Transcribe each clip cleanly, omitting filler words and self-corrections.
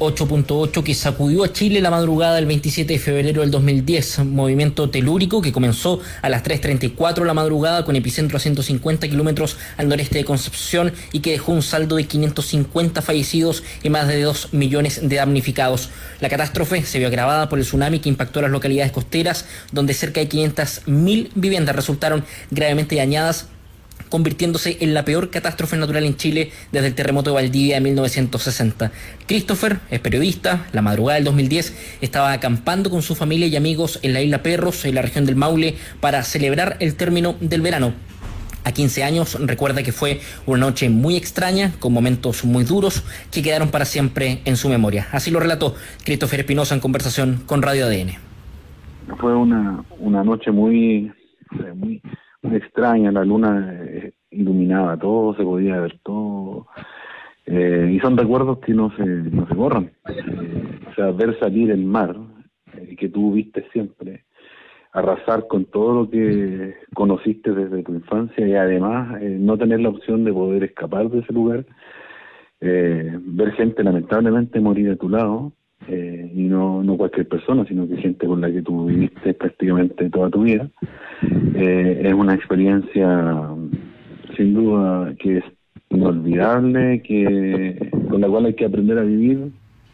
8.8 que sacudió a Chile la madrugada del 27 de febrero del 2010. Movimiento telúrico que comenzó a las 3:34 la madrugada con epicentro a 150 kilómetros al noreste de Concepción y que dejó un saldo de 550 fallecidos y más de 2 millones de damnificados. La catástrofe se vio agravada por el tsunami que impactó a las localidades costeras, donde cerca de 500.000 viviendas resultaron gravemente dañadas, convirtiéndose en la peor catástrofe natural en Chile desde el terremoto de Valdivia de 1960. Christopher es periodista. La madrugada del 2010 estaba acampando con su familia y amigos en la isla Perros, en la región del Maule, para celebrar el término del verano. A 15 años recuerda que fue una noche muy extraña, con momentos muy duros que quedaron para siempre en su memoria. Así lo relató Christopher Espinosa en conversación con Radio ADN. Fue una noche muy extraña, la luna iluminaba todo, se podía ver todo, y son recuerdos que no se borran. O sea, ver salir el mar, que tú viste siempre, arrasar con todo lo que conociste desde tu infancia y además no tener la opción de poder escapar de ese lugar, ver gente lamentablemente morir a tu lado, y no cualquier persona, sino que gente con la que tú viviste prácticamente toda tu vida, es una experiencia sin duda que es inolvidable, con la cual hay que aprender a vivir.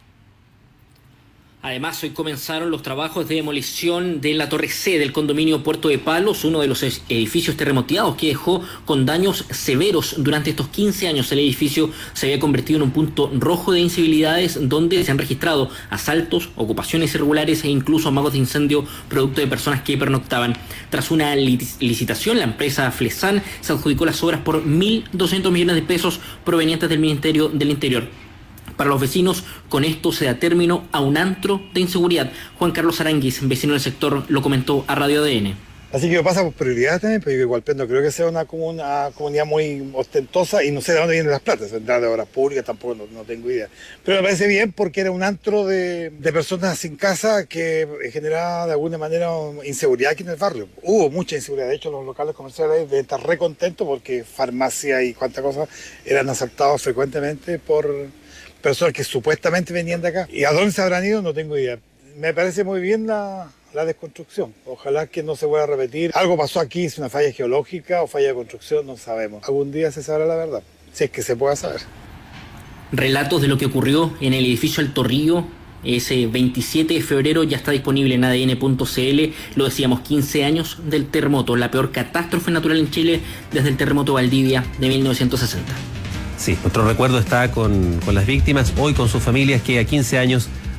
Además, hoy comenzaron los trabajos de demolición de la torre C del condominio Puerto de Palos, uno de los edificios terremoteados que dejó con daños severos durante estos 15 años. El edificio se había convertido en un punto rojo de incivilidades donde se han registrado asaltos, ocupaciones irregulares e incluso amagos de incendio producto de personas que pernoctaban. Tras una licitación, la empresa Flesan se adjudicó las obras por 1.200 millones de pesos provenientes del Ministerio del Interior. Para los vecinos, con esto se da término a un antro de inseguridad. Juan Carlos Aranguis, vecino del sector, lo comentó a Radio ADN. Así que pasa por prioridades también, pero yo igual no creo que sea una comunidad muy ostentosa y no sé de dónde vienen las platas, de obras públicas tampoco no tengo idea. Pero me parece bien porque era un antro de personas sin casa que generaba de alguna manera inseguridad aquí en el barrio. Hubo mucha inseguridad, de hecho los locales comerciales deben estar re contentos porque farmacia y cuantas cosas eran asaltados frecuentemente por personas que supuestamente venían de acá. ¿Y a dónde se habrán ido? No tengo idea. Me parece muy bien la desconstrucción. Ojalá que no se vuelva a repetir. Algo pasó aquí, es una falla geológica o falla de construcción, no sabemos. Algún día se sabrá la verdad, si es que se pueda saber. Relatos de lo que ocurrió en el edificio Alto Río ese 27 de febrero ya está disponible en adn.cl. Lo decíamos, 15 años del terremoto, la peor catástrofe natural en Chile desde el terremoto Valdivia de 1960. Sí, nuestro recuerdo está con las víctimas, hoy con sus familias que a 15 años